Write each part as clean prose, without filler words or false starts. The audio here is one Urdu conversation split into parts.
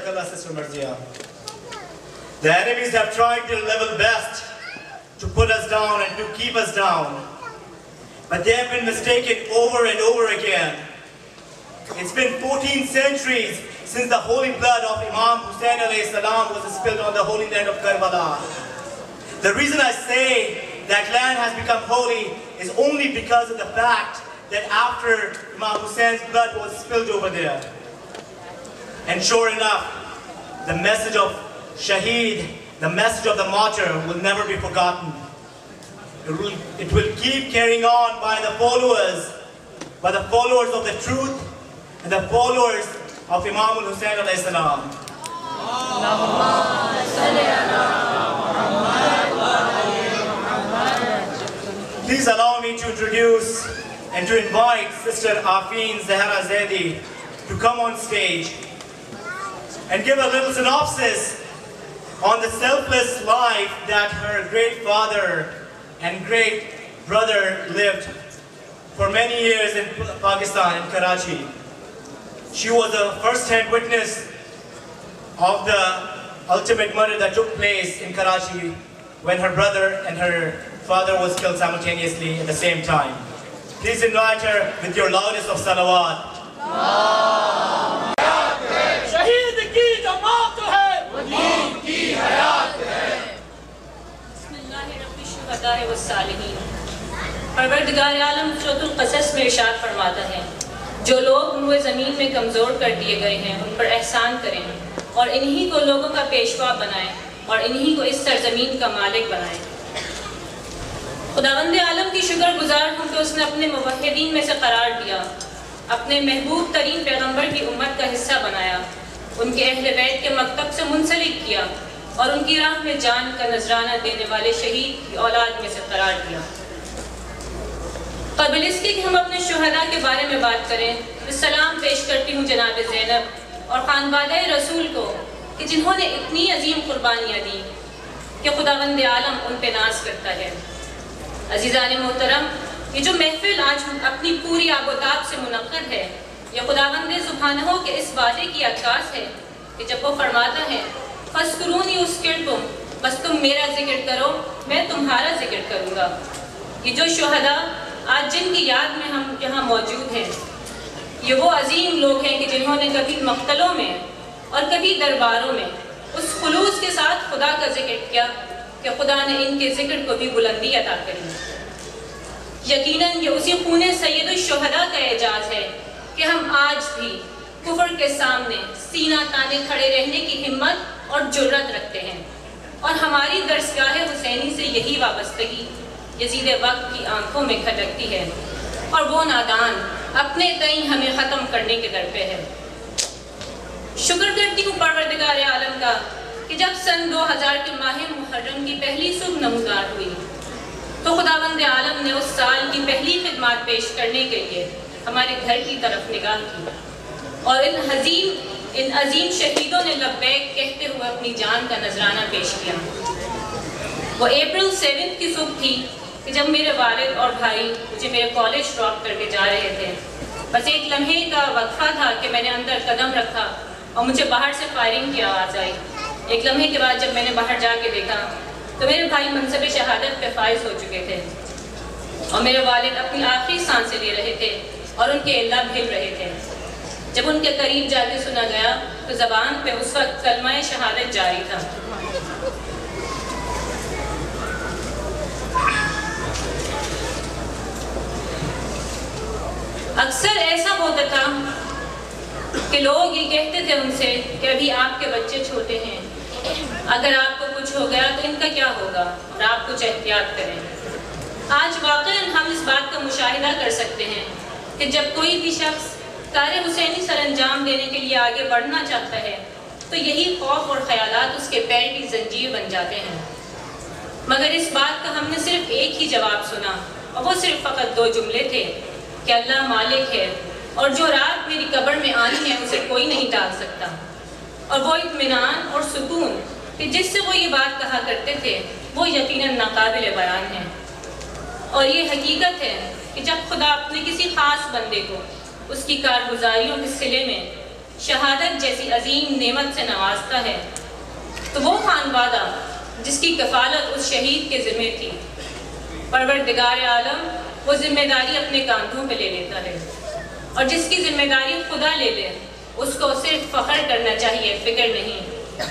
Jazakallah, Sister Marzia. The enemies have tried their level best to put us down and to keep us down. But they have been mistaken over and over again. It's been 14 centuries since the holy blood of Imam Hussain alayhi salam was spilled on the holy land of Karbala. The reason I say that land has become holy is only because of the fact that after Imam Hussein's blood was spilled over there. And sure enough, the message of Shaheed, the message of the martyr will never be forgotten. It will keep carrying on by the followers of the truth and the followers of Imam Hussain alayhi salam. Please allow me to introduce and to invite Sister Afeen Zahra Zaidi to come on stage and give a little synopsis on the selfless life that her great father and great brother lived for many years in Pakistan, in Karachi. She was a first-hand witness of the ultimate murder that took place in Karachi when her brother and her father was killed simultaneously at the same time. Please invite her with your loudest of salawat. Shaheed ki jamaat hai, Wadeen ki hayat hai. Bismillahirrahmanirrahim wa salihin. پروردگار عالم سورۃ القصص میں ارشاد فرماتا ہے جو لوگ روئے زمین میں کمزور کر دیے گئے ہیں ان پر احسان کریں اور انہی کو لوگوں کا پیشوا بنائیں اور انہی کو اس سرزمین کا مالک بنائیں. خداوند عالم کی شکر گزار ہوں کہ اس نے اپنے موحدین میں سے قرار دیا، اپنے محبوب ترین پیغمبر کی امت کا حصہ بنایا، ان کے اہل بیت کے مکتب سے منسلک کیا اور ان کی راہ میں جان کا نذرانہ دینے والے شہید کی اولاد میں سے قرار دیا. قبل اس کے کہ ہم اپنے شہداء کے بارے میں بات کریں، سلام پیش کرتی ہوں جناب زینب اور خانوادہ رسول کو کہ جنہوں نے اتنی عظیم قربانیاں دی کہ خداوند عالم ان پہ ناز کرتا ہے. عزیزان محترم، یہ جو محفل آج اپنی پوری آب و تاب سے منعقد ہے یہ خداوند سبحانہ کے اس وعدے کی عکاس ہے کہ جب وہ فرماتا ہے فَاذْكُرُونِي أُذْكِرْكُمْ، بس تم میرا ذکر کرو میں تمہارا ذکر کروں گا. یہ جو شہداء آج جن کی یاد میں ہم یہاں موجود ہیں یہ وہ عظیم لوگ ہیں کہ جنہوں نے کبھی مقتلوں میں اور کبھی درباروں میں اس خلوص کے ساتھ خدا کا ذکر کیا کہ خدا نے ان کے ذکر کو بھی بلندی عطا کری. یقیناً یہ اسی خون سید الشہداء کا اعجاز ہے کہ ہم آج بھی کفر کے سامنے سینہ تانے کھڑے رہنے کی ہمت اور جرت رکھتے ہیں اور ہماری درسگاہ حسینی سے یہی وابستگی یزید وقت کی آنکھوں میں کھٹکتی ہے اور وہ نادان اپنے تئیں ہمیں ختم کرنے کے در پہ ہے. شکر کرتی ہوں پروردگار عالم کا کہ جب سن 2000 کے ماہ محرم کی پہلی صبح نمودار ہوئی تو خداوند عالم نے اس سال کی پہلی خدمات پیش کرنے کے لیے ہمارے گھر کی طرف نگاہ کی اور ان عظیم شہیدوں نے لبیک کہتے ہوئے اپنی جان کا نذرانہ پیش کیا. وہ اپریل 7 کی صبح تھی کہ جب میرے والد اور بھائی مجھے میرے کالج ڈراپ کر کے جا رہے تھے. بس ایک لمحے کا وقفہ تھا کہ میں نے اندر قدم رکھا اور مجھے باہر سے فائرنگ کی آواز آئی. ایک لمحے کے بعد جب میں نے باہر جا کے دیکھا تو میرے بھائی منصب شہادت پہ فائز ہو چکے تھے اور میرے والد اپنی آخری سانسیں لے رہے تھے اور ان کے اللہ بھیل رہے تھے. جب ان کے قریب جا کے سنا گیا تو زبان پہ اس وقت کلمہ شہادت جاری تھا. اکثر ایسا ہوتا تھا کہ لوگ یہ کہتے تھے ان سے کہ ابھی آپ کے بچے چھوٹے ہیں، اگر آپ کو کچھ ہو گیا تو ان کا کیا ہوگا اور آپ کچھ احتیاط کریں. آج واقعاً ہم اس بات کا مشاہدہ کر سکتے ہیں کہ جب کوئی بھی شخص کار حسینی سر انجام دینے کے لیے آگے بڑھنا چاہتا ہے تو یہی خوف اور خیالات اس کے پیر کی زنجیر بن جاتے ہیں. مگر اس بات کا ہم نے صرف ایک ہی جواب سنا اور وہ صرف فقط 2 جملے تھے کہ اللہ مالک ہے اور جو رات میری قبر میں آنی ہے اسے کوئی نہیں ٹال سکتا. اور وہ اطمینان اور سکون کہ جس سے وہ یہ بات کہا کرتے تھے وہ یقیناً ناقابل بیان ہے. اور یہ حقیقت ہے کہ جب خدا اپنے کسی خاص بندے کو اس کی کارگزاریوں کے صلے میں شہادت جیسی عظیم نعمت سے نوازتا ہے تو وہ خانوادہ جس کی کفالت اس شہید کے ذمہ تھی، پروردگار عالم وہ ذمہ داری اپنے کاندھوں پہ لے لیتا ہے، اور جس کی ذمہ داری خدا لے لے اس کو صرف فخر کرنا چاہیے، فکر نہیں۔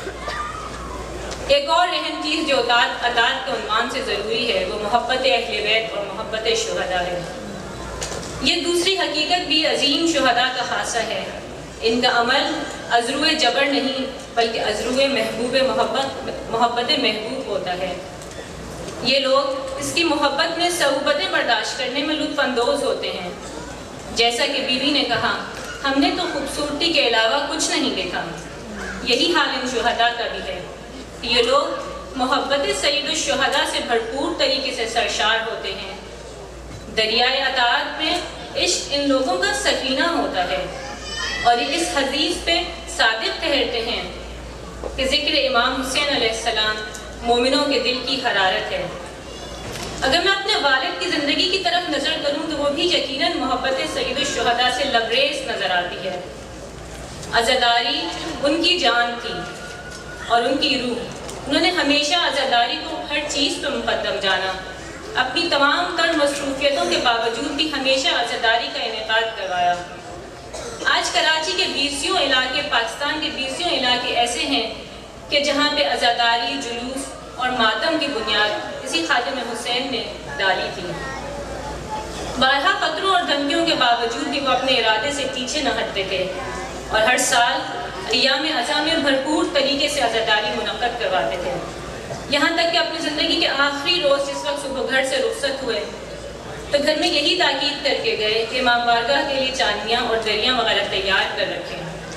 ایک اور اہم چیز جو اطاعت کے عنوان سے ضروری ہے وہ محبت اہل بیت اور محبت شہداء ہے۔ یہ دوسری حقیقت بھی عظیم شہداء کا خاصہ ہے، ان کا عمل ازرو جبر نہیں بلکہ ازرو محبت محبوب ہوتا ہے۔ یہ لوگ اس کی محبت میں صعوبتیں برداشت کرنے میں لطف اندوز ہوتے ہیں۔ جیسا کہ بیوی نے کہا، ہم نے تو خوبصورتی کے علاوہ کچھ نہیں دیکھا۔ یہی حال ان شہداء کا بھی ہے کہ یہ لوگ محبت سید الشہداء سے بھرپور طریقے سے سرشار ہوتے ہیں۔ دریائے اطاعت میں عشق ان لوگوں کا سفینہ ہوتا ہے، اور یہ اس حدیث پہ صادق ٹھہرتے ہیں کہ ذکر امام حسین علیہ السلام مومنوں کے دل کی حرارت ہے۔ اگر میں اپنے والد کی زندگی کی طرف نظر کروں تو وہ بھی یقیناً محبت سید الشہداء سے لبریز نظر آتی ہے۔ عزاداری ان کی جان تھی اور ان کی روح، انہوں نے ہمیشہ عزاداری کو ہر چیز پہ مقدم جانا۔ اپنی تمام تر مصروفیتوں کے باوجود بھی ہمیشہ عزاداری کا انعقاد کروایا۔ آج کراچی کے 20 علاقے، پاکستان کے 20 علاقے ایسے ہیں کہ جہاں پہ عزاداری، جلوس اور ماتم کی بنیاد اسی خادم حسین نے ڈالی تھی۔ بارہا خطروں اور دھمکیوں کے باوجود بھی وہ اپنے ارادے سے پیچھے نہ ہٹتے تھے، اور ہر سال ایام عزا میں بھرپور طریقے سے عزاداری منعقد کرواتے تھے، یہاں تک کہ اپنی زندگی کے آخری روز جس وقت صبح گھر سے رخصت ہوئے تو گھر میں یہی تاکید کر کے گئے کہ امام بارگاہ کے لیے چاندیاں اور دریاں وغیرہ تیار کر رکھیں۔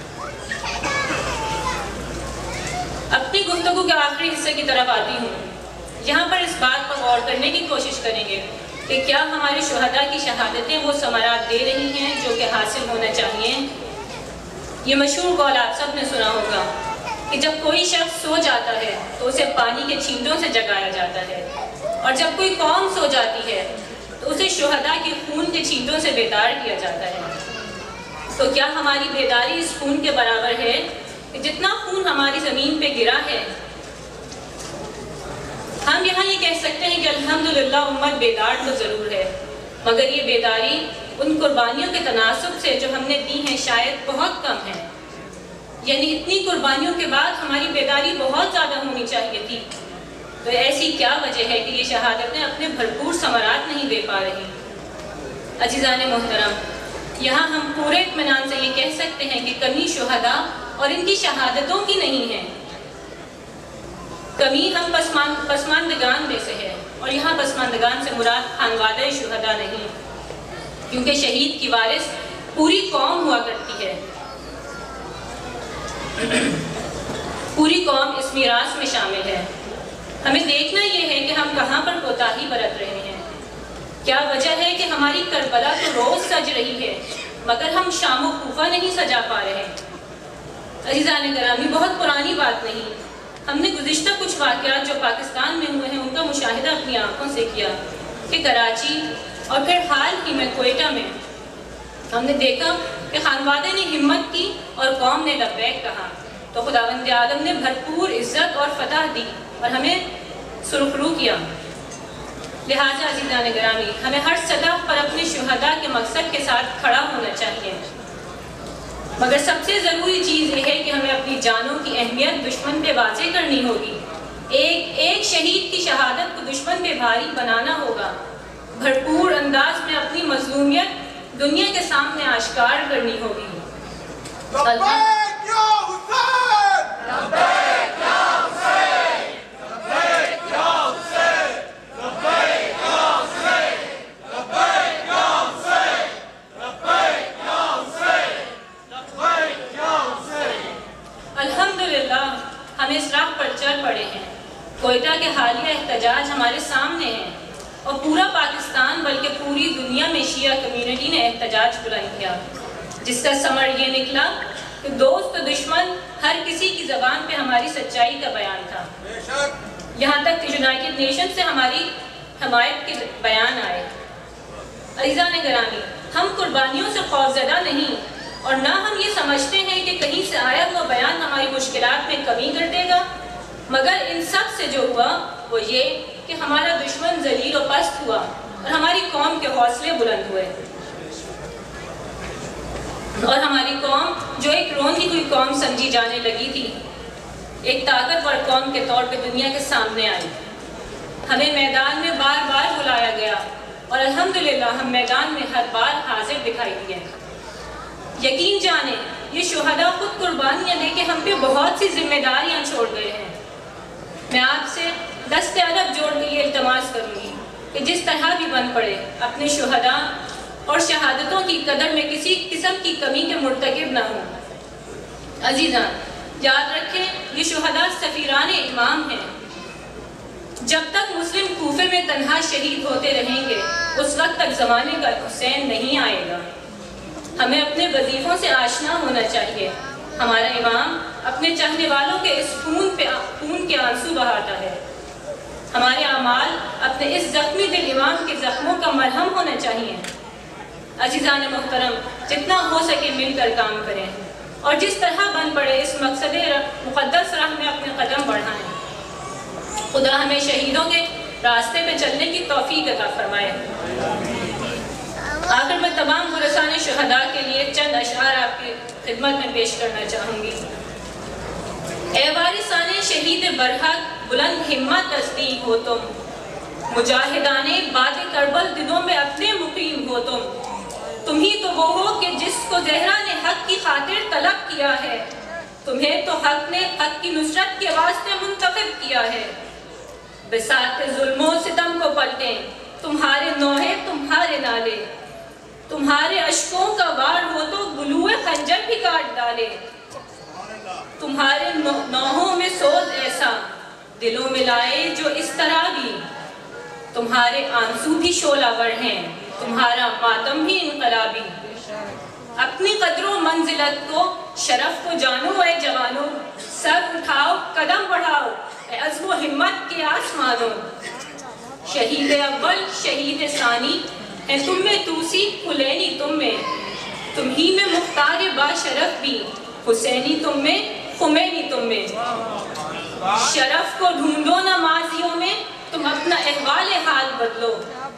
اپنی گفتگو کے آخری حصے کی طرف آتی ہوں۔ یہاں پر اس بات پر غور کرنے کی کوشش کریں گے کہ کیا ہمارے شہداء کی شہادتیں وہ ثمرات دے رہی ہیں جو کہ حاصل ہونا چاہیے۔ یہ مشہور قول آپ سب نے سنا ہوگا کہ جب کوئی شخص سو جاتا ہے تو اسے پانی کے چھینٹوں سے جگایا جاتا ہے، اور جب کوئی قوم سو جاتی ہے تو اسے شہداء کے خون کے چھینٹوں سے بیدار کیا جاتا ہے۔ تو کیا ہماری بیداری اس خون کے برابر ہے کہ جتنا خون ہماری زمین پہ گرا ہے؟ ہم یہاں یہ کہہ سکتے ہیں کہ الحمدللہ امت بیدار تو ضرور ہے، مگر یہ بیداری ان قربانیوں کے تناسب سے جو ہم نے دی ہیں شاید بہت کم ہے۔ یعنی اتنی قربانیوں کے بعد ہماری بیداری بہت زیادہ ہونی چاہیے تھی۔ تو ایسی کیا وجہ ہے کہ یہ شہادتیں اپنے بھرپور ثمرات نہیں دے پا رہی؟ عزیزان محترم، یہاں ہم پورے اطمینان سے یہ کہہ سکتے ہیں کہ کمی شہداء اور ان کی شہادتوں کی نہیں ہے، کمی ہم پسماندگان میں سے ہے، اور یہاں پسماندگان سے مراد خانوادہ شہداء نہیں، کیونکہ شہید کی وارث پوری قوم ہوا کرتی ہے۔ پوری قوم اس میراث میں شامل ہے۔ ہمیں دیکھنا یہ ہے کہ ہم کہاں پر کوتاہی برت رہے ہیں۔ کیا وجہ ہے کہ ہماری کربلا تو روز سج رہی ہے مگر ہم شام و کوفہ نہیں سجا پا رہے؟ عزیزان گرامی، بہت پرانی بات نہیں، ہم نے گزشتہ کچھ واقعات جو پاکستان میں ہوئے ہیں ان کا مشاہدہ اپنی آنکھوں سے کیا کہ کراچی اور پھر حال ہی میں کوئٹہ میں ہم نے دیکھا کہ خانوادے نے ہمت کی اور قوم نے لبیک کہا تو خداوند عالم نے بھرپور عزت اور فتح دی اور ہمیں سرخرو کیا۔ لہٰذا عزیزان گرامی، ہمیں ہر سطح پر اپنے شہداء کے مقصد کے ساتھ کھڑا ہونا چاہیے، مگر سب سے ضروری چیز یہ ہے کہ ہمیں اپنی جانوں کی اہمیت دشمن پہ واضح کرنی ہوگی۔ ایک شہید کی شہادت کو دشمن پہ بھاری بنانا ہوگا، بھرپور انداز میں اپنی مظلومیت دنیا کے سامنے آشکار کرنی ہوگی۔ الحمدللہ ہم اس راہ پر چل پڑے ہیں۔ کوئٹہ کے حالیہ احتجاج ہمارے سامنے ہیں، اور پورا پاکستان بلکہ پوری دنیا میں شیعہ کمیونٹی نے احتجاج بلند کیا، جس کا ثمر یہ نکلا کہ دوست و دشمن ہر کسی کی زبان پہ ہماری سچائی کا بیان تھا، یہاں تک کہ یونائٹڈ نیشن سے ہماری حمایت کے بیان آئے۔ عزیزان گرامی، ہم قربانیوں سے خوفزدہ نہیں اور نہ ہم یہ سمجھتے ہیں کہ کہیں سے آیا ہوا بیان ہماری مشکلات میں کمی کر دے گا، مگر ان سب سے جو ہوا وہ یہ کہ ہمارا دشمن ذلیل و پست ہوا اور ہماری قوم کے حوصلے بلند ہوئے، اور ہماری قوم جو ایک روندی ہوئی قوم سمجھی جانے لگی تھی، ایک طاقتور قوم کے طور پہ دنیا کے سامنے آئی۔ ہمیں میدان میں بار بار بلایا گیا اور الحمدللہ ہم میدان میں ہر بار حاضر دکھائی دیے۔ یقین جانیں یہ شہداء خود قربانیاں دے کے ہم پہ بہت سی ذمہ داریاں چھوڑ گئے ہیں۔ میں آپ سے دست ادب جوڑ کے یہ التماس کروں گی کہ جس طرح بھی بن پڑے اپنے شہداء اور شہادتوں کی قدر میں کسی قسم کی کمی کے مرتکب نہ ہوں۔ عزیزان، یاد رکھیں یہ شہداء سفیران امام ہیں۔ جب تک مسلم کوفے میں تنہا شہید ہوتے رہیں گے اس وقت تک زمانے کا حسین نہیں آئے گا۔ ہمیں اپنے وظیفوں سے آشنا ہونا چاہیے۔ ہمارا امام اپنے چاہنے والوں کے اس خون کے آنسو بہاتا ہے۔ ہمارے اعمال اپنے اس زخمی دل امام کے زخموں کا مرہم ہونا چاہیے۔ عزیزان محترم، جتنا ہو سکے مل کر کام کریں اور جس طرح بن پڑے اس مقصد مقدس راہ میں اپنے قدم بڑھائیں۔ خدا ہمیں شہیدوں کے راستے پہ چلنے کی توفیق عطا فرمائے۔ آخر میں تمام ورثان شہداء کے لیے چند اشعار آپ کی خدمت میں پیش کرنا چاہوں گی۔ اے وارثان شہید برحق بلند ہمت تصدیق ہو تم، مجاہدان باد کربل دلوں میں اپنے مقیم ہو تم ہی تو وہ ہو کہ جس کو زہرا نے حق کی خاطر طلب کیا ہے، تمہیں تو حق نے حق کی نصرت کے واسطے منتخب کیا ہے۔ بساط ظلم و ستم کو پلٹیں تمہارے نوحے تمہارے نالے، تمہارے اشکوں کا وار ہو تو گلوئے خنجر بھی کاٹ ڈالے۔ تمہارے نوحوں میں سوز ایسا دلوں میں لائے جو اس طرح بھی، تمہارے آنسو بھی شعلہ ور ہیں تمہارا ماتم بھی انقلابی۔ اپنی قدر و منزلت کو شرف کو جانو اے جوانوں، سر اٹھاؤ قدم بڑھاؤ اے عزم و ہمت کے آسمانوں۔ شہید اول شہید ثانی ہے تم میں توسی کلینی تم میں، تم ہی میں مختار باشرف بھی، حسینی تم میں خمینی تم میں۔ شرف کو ڈھونڈو نہ ماضیوں میں، تم اپنا احوال حال بدلو۔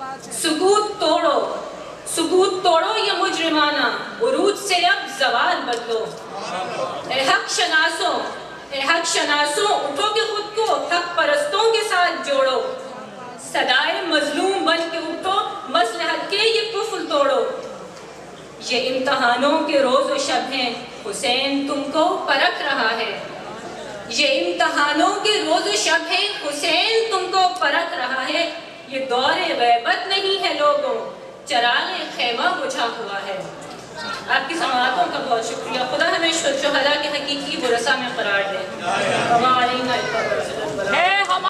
سکوت توڑو یہ مجرمانہ، عروج سے اب زوال بدلو۔ اے حق شناسوں اٹھو کہ خود کو حق پرستوں کے ساتھ جوڑو۔ صدائے مظلوم بن کے اٹھو، مصلحت کے یہ کفر توڑو۔ یہ امتحانوں کے روز و شب ہیں، حسین تم کو پرکھ رہا ہے۔ یہ امتحانوں کے روز و شب ہیں، حسین تم کو پرکھ رہا ہے۔ یہ دور غیبت نہیں ہے لوگوں، چراغ خیمہ بجھا ہوا ہے۔ آپ کی سماعتوں کا بہت شکریہ۔ خدا ہمیں شہداء کے حقیقی ورثہ میں قرار دے۔